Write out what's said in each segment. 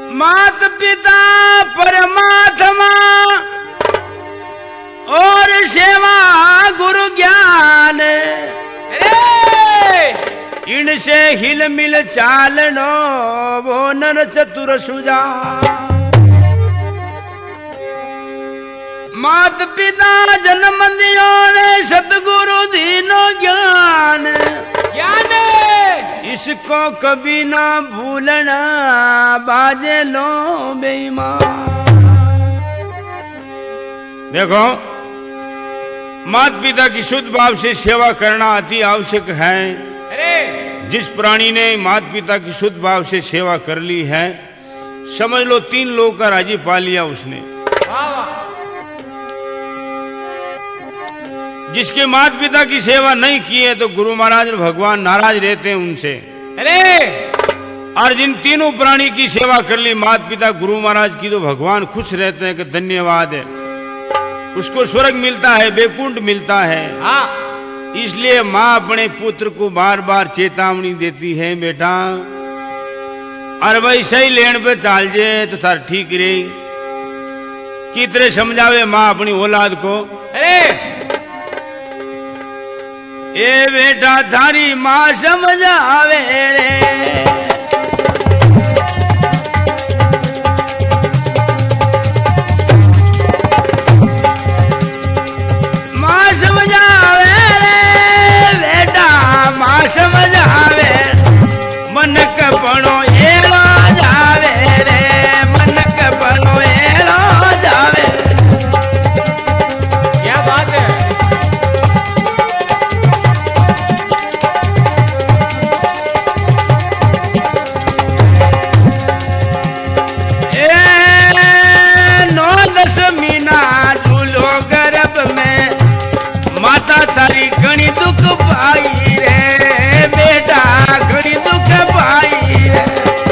मात पिता परमात्मा और सेवा गुरु ज्ञान, इनसे हिल मिल चालनो वो नर चतुर सुजा। मात पिता जन्म दियो ने सतगुरु दीनो ज्ञान, ज्ञान इसको कभी ना भूलना बाजे लो बेईमान। देखो, माता पिता की शुद्ध भाव से सेवा करना अति आवश्यक है। जिस प्राणी ने माता पिता की शुद्ध भाव से सेवा कर ली है, समझ लो 3 लोग का राजी पा लिया उसने। जिसके माता पिता की सेवा नहीं की है तो गुरु महाराज और भगवान नाराज रहते हैं उनसे। और जिन तीनों प्राणी की सेवा कर ली, माता पिता गुरु महाराज की, तो भगवान खुश रहते हैं कि धन्यवाद है, उसको स्वर्ग मिलता है, बैकुंठ मिलता है। इसलिए माँ अपने पुत्र को बार बार चेतावनी देती है, बेटा और भाई सही लेन पे चाल जे तो थार ठीक रहे। कितने समझावे माँ अपनी औलाद को, ए बेटा थारी माँ समझावे रे, माँ समझावे रे बेटा, माँ समझावे मन कपड़ो एलो जावे रे, मन कपड़ो एलो जावे। क्या बात है। थारी घणी दुख पाई रे बेटा, घणी दुख पाई रे।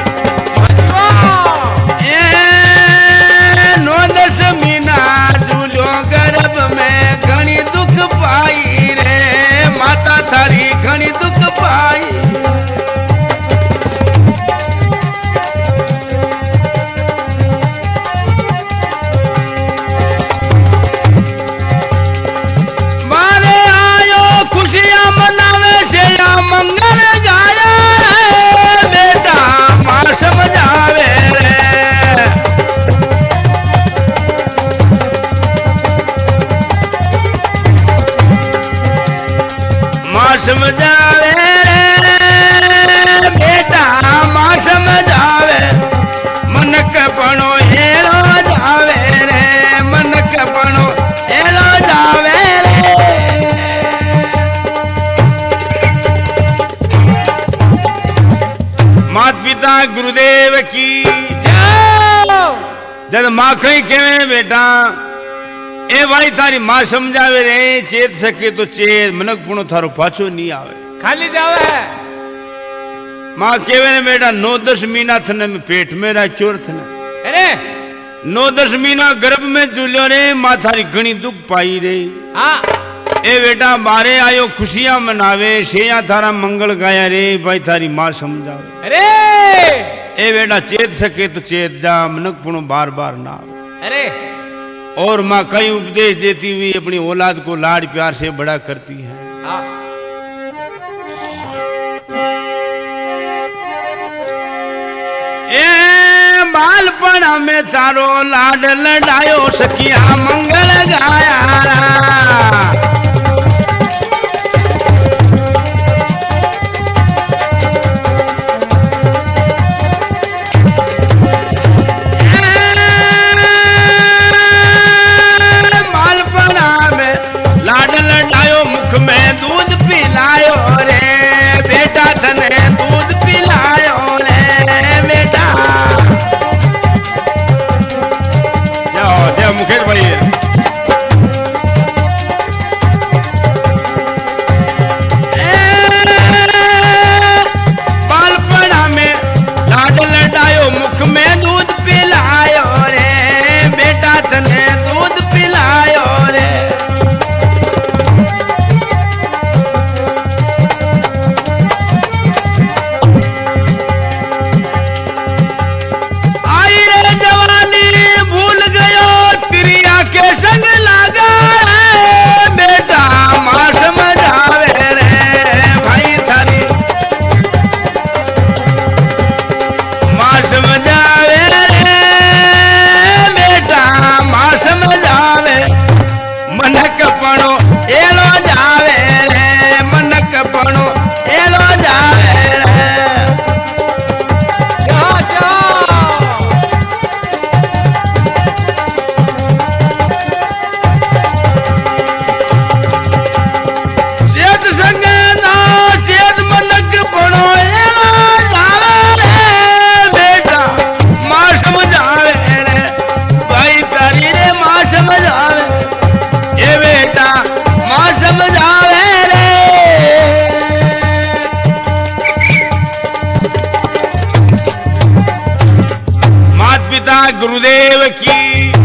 9-10 महीना झूलो गर्भ में घणी दुख पाई रे, माता थारी घणी दुख पाई। मंगल गाया बेटा, माँ समझावे रे, माँ समझावे रे बेटा, माँ समझावे मन कपड़ो हेलो जावे रे, मन कपड़ो हेलो जावे रे। माता पिता गुरुदेव की जय। जब माँ कहीं कहे बेटा, ए भाई थारी माँ समझावे रे, चेत सके तो चेत, मनक पुणो थारो पाछो नहीं आवे, खाली जावे है। माँ केवे बेटा 9-10 महीना थने में पेट में रहा चोर थने, अरे 9-10 महीना गर्भ में झूलो रे, माँ थारी घणी दुख पाई रे। ए बेटा बारे आयो खुशियां मनावे, शेया थारा मंगल गाया रे, भाई थारी माँ समझावे। अरे ए बेटा चेत सके तो चेत जा, मनक पुणो बार बार ना आवे। अरे और माँ कई उपदेश देती हुई अपनी औलाद को लाड प्यार से बड़ा करती है। ए बालपन में तारो लाड लडायो, सखिया मंगल गाया। लाड लडायो, मुख में दूध पिलायो रे बेटा, धने दूध पिलायो रे बेटा। जाओ मुकेश भाई। गुरुदेव की।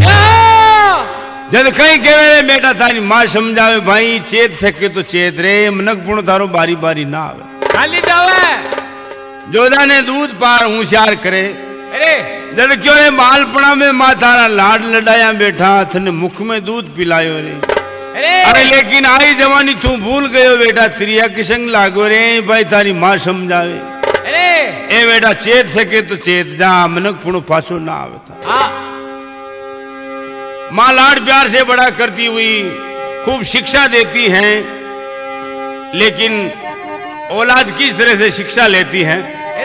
जद कहीं कहे बेटा थारी मां समझावे भाई चेत सके तो चेत रे मनक पुण थारो बारी बारी ना आवे खाली जावे जोधा ने दूध पार होशियार करे। अरे जद क्यों रे बालपणा में मां थारा लाड लडाया बेटा थने मुख में दूध पिलायो रे। अरे लेकिन आई जवानी तू भूल गयो बेटा त्रिया की संग लागो रे भाई थारी मां समझावे। अरे ए बेटा चेत सके तो चेत जा मनक पुण पाछो ना आवे। मां लाड प्यार से बड़ा करती हुई खूब शिक्षा देती हैं, लेकिन औलाद किस तरह से शिक्षा लेती है।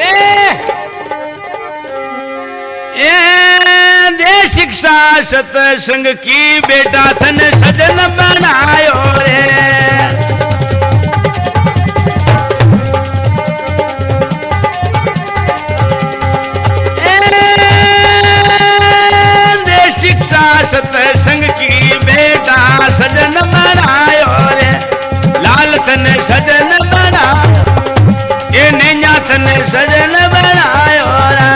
दे शिक्षा सत्संग की बेटा थन सजन बनायो रे। दे शिक्षा सत्संग की बेटा सजन बनायो रे। लाल थन सजन बना ये नैया थन सजन बनायो रा।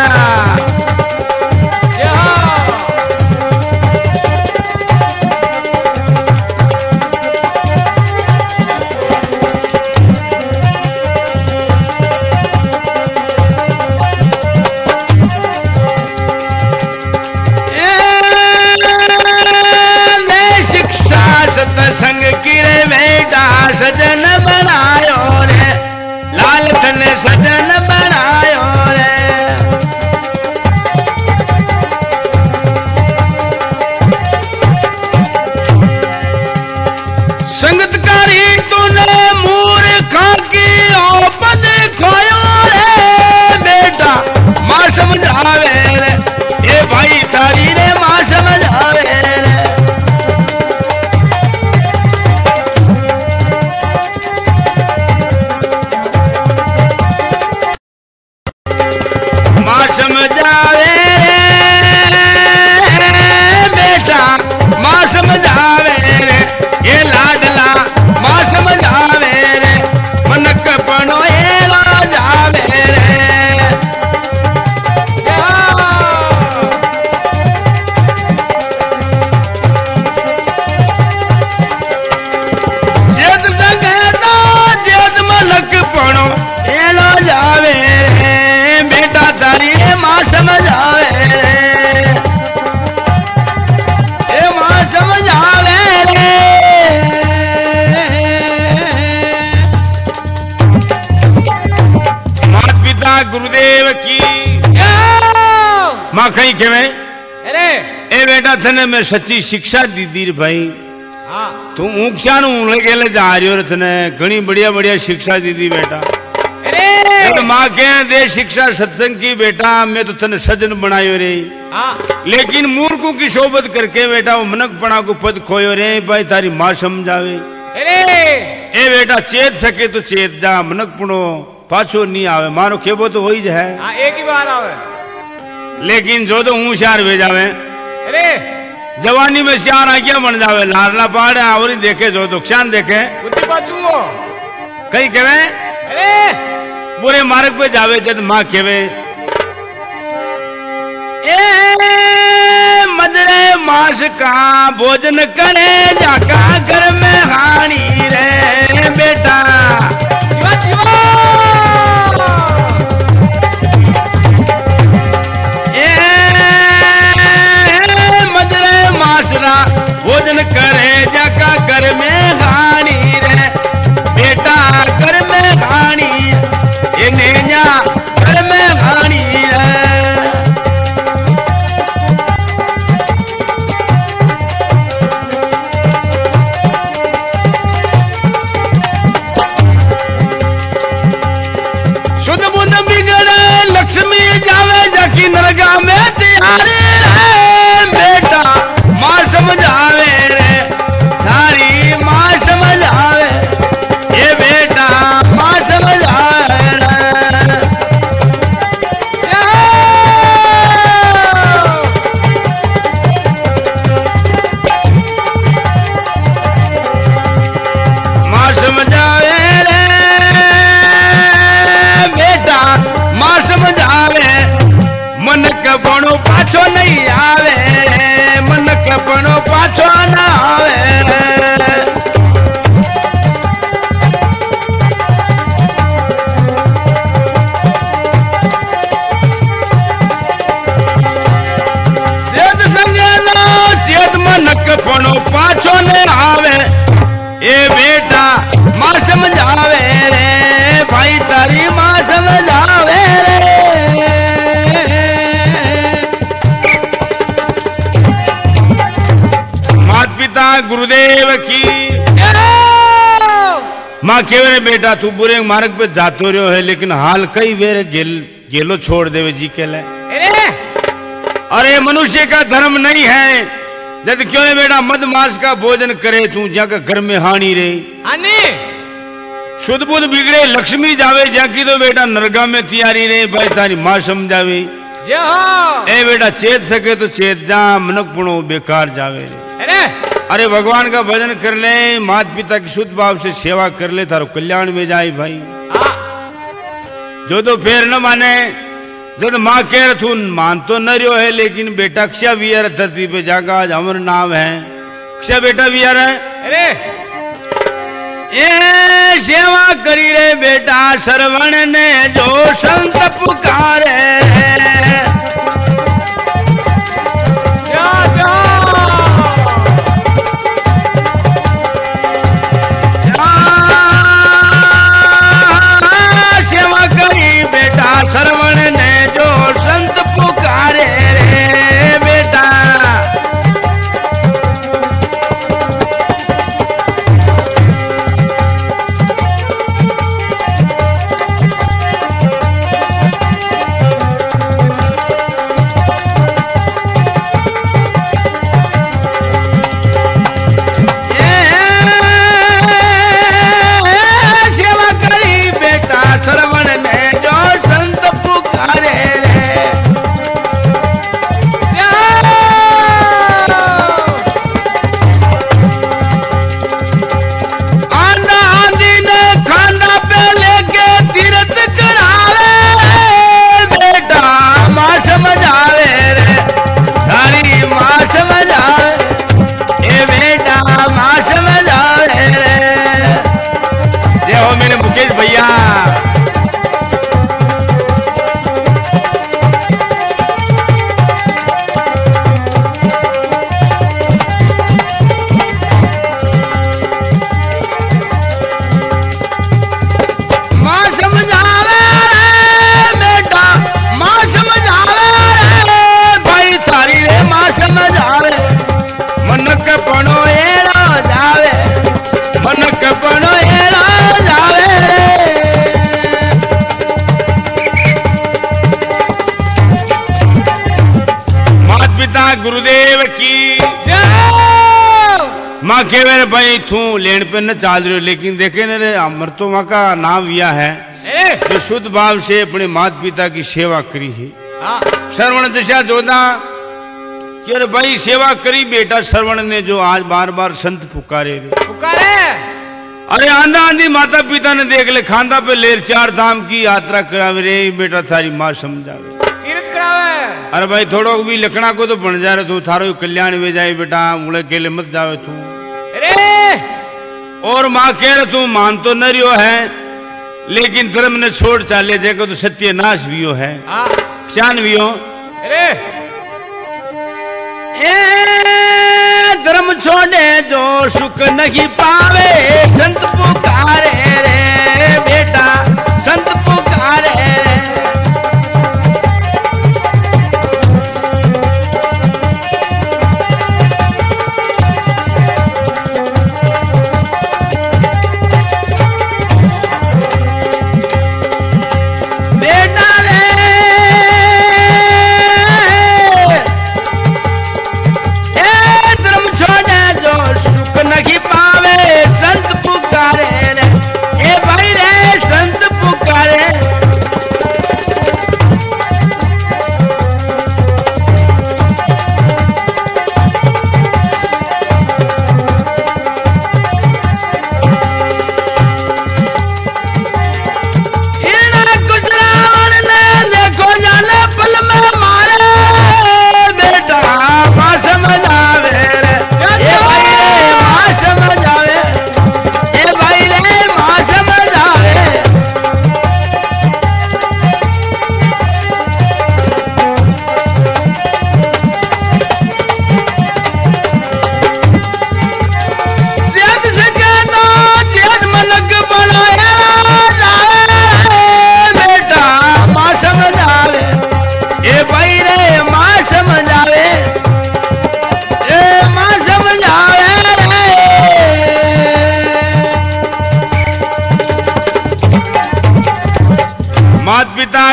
सत्संग की रे बेटा सजन बनायो रे। लाल थन सजन बनायो रे। संगतकारी तूने मूर्खा की ओपन खोयो रे बेटा मां समझावे रे। ए भाई तारी रे मां समझावे रे। गुरुदेव की मां कहीं के में। अरे ए बेटा थने मैं सच्ची शिक्षा दी दी भाई। हाँ तू ऊंचा नु लेके ले जा रही हो थने घणी बढ़िया बढ़िया शिक्षा दी दी बेटा। अरे तो मां के दे शिक्षा सत्संग की बेटा मैं तो थने सजन बनायो रे। हाँ लेकिन मूर्खों की सोबत करके बेटा वो मनकपणा को पद खोयो रे भाई थारी मां समझावे। अरे ए बेटा चेत सके तो चेत जा मनकपणो पाछो नहीं आवे। मारो खेबो तो वही है। हाँ एक ही बार आवे लेकिन जो तो होशियार भेज जावे। अरे जवानी में श्यार आज्ञा बन जावे लाडला पाड़े आवरी देखे जो तो क्षण देखे बुद्धि पाछूंगो कहीं कहे। अरे बुरे मार्ग पे जावे जब मां केवे ए मदरे मास का भोजन करे जाका घर में हानी रे बेटा। भोजन करे जाका घर में हानी रे बेटा घर में हानी ये नैया घर में हानी रे। शुद्ध बुद्ध बिगड़े लक्ष्मी जावे जाकी नरगा में तैयारी है बेटा मां समझावे रे थारी मां समझावे। ये बेटा मां समझावे रे। मां समझावे रे बेटा मां समझावे मन कपणो पणो पाछो नहीं आवे, मनक पणो पाछो ना आवे। चेत संगेलो चेत मनक पणो पाछो नहीं आवे, ए बेटा मां समझावे रे भाई तारी मां समझावे रे। माता पिता गुरुदेव की मां केवे बेटा तू बुरे मार्ग पे जातो रहो है, लेकिन हाल कई बेर गेलो छोड़ देवे जी के लिए। अरे मनुष्य का धर्म नहीं है जब क्यों ने बेटा मद मास का भोजन करे तू जाकर घर में हानि रे शुद्ध बुद्ध बिगड़े लक्ष्मी जावे जाकी तो बेटा नरगा में तैयारी रे भाई तारी मां समझावे ए बेटा चेत सके तो चेत जा मनक पुणो बेकार जावे। अरे भगवान का भजन कर ले, माता पिता की शुद्ध भाव से सेवा कर ले, तारो कल्याण में जाए भाई। जो तो फिर न माने जब माँ कह रहे तू मान तो न रहो है, लेकिन बेटा क्षय वियर धरती पे जागा आज अमर नाम है क्षय बेटा वियर है। अरे ये सेवा करी रे बेटा श्रवण ने जो संत पुकारे सेवा करी बेटा श्रवण ने जो संत पुकारे रे बेटा। गुरुदेव की माँ केवे भाई तू लेन पे न चाल रहे हो, लेकिन देखे न रे अमर तो माँ का नाम दिया है जो शुद्ध भाव से अपने माता पिता की सेवा करी है। श्रवण दिशा जोदा कि अरे भाई सेवा करी बेटा श्रवण ने जो आज बार बार संत पुकारे अरे आंधा आंधी माता पिता ने देख ले खांदा पे लेर चार धाम की यात्रा करावे रे बेटा थारी माँ समझावे अरे भाई थोड़ो भी लखना को तो बन जा रहे तू थारो कल्याण में जाए बेटा मुड़े केले मत जावे तू। अरे और माँ कह रहे तू मान तो न रियो है, लेकिन धर्म ने छोड़ चाले जाएगा तो सत्यनाश भी हो है शान भी हो। अरे धर्म छोड़े जो सुख नहीं पावे संत पुकारे रे बेटा संत पुकारे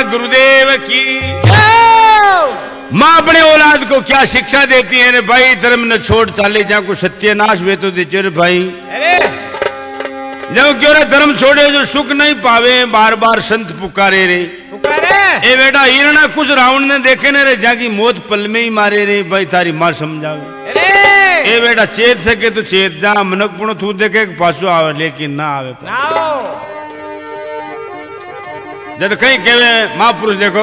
गुरुदेव की। माँ अपने औलाद को क्या शिक्षा देती है रे भाई, धर्म न छोड़ चाले जा को सत्यानाश वे तो दे रे भाई। जब क्यों रे धर्म छोड़े जो सुख नहीं पावे, बार बार संत पुकारे रे ए बेटा हिरणा कुछ रावण ने देखे ने रे जाकी मौत पल में ही मारे रे भाई, थारी माँ समझावे ए बेटा चेत सके तो चेत जा, मनक पुण तू देखे पाछो आवे लेकिन ना आवे जब कहीं कहे महापुरुष देखो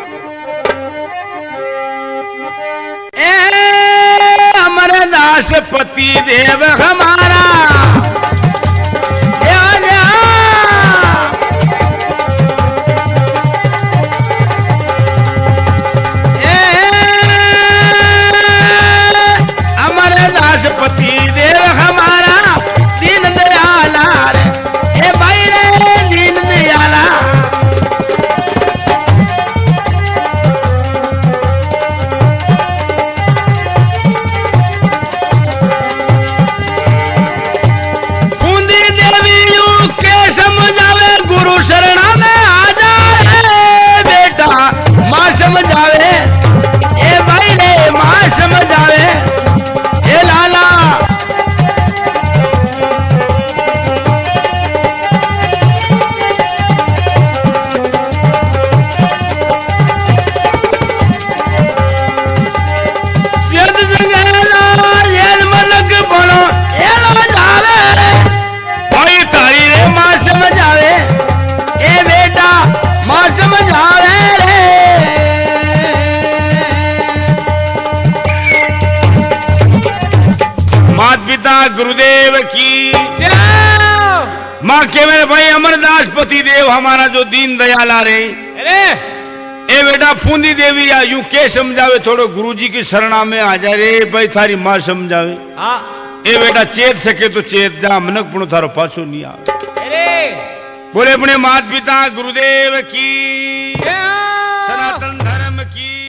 हमारे दास पति देव हमारा हमारे दास पति देव हमारा दीन दयाला रे भाई रे दीन दयाला। समझावे ए भाई रे मां समझावे ए लाला। सिद्ध संगेला ये मनक बनो ए लो जावे भाई तारी रे मां समझावे ए बेटा मां समझावे माता पिता गुरुदेव की। माँ के मेरे भाई अमरदास पति देव हमारा जो दीन दयाला रे ए बेटा फूंदी देवी या यूं के समझावे, थोड़ो गुरुजी की शरणा में आ जा रे भाई, थारी माँ समझावे ए बेटा चेत सके तो चेत जा, मनक पुण थारो पाछो नहीं आवे। बोले अपने माता पिता गुरुदेव की।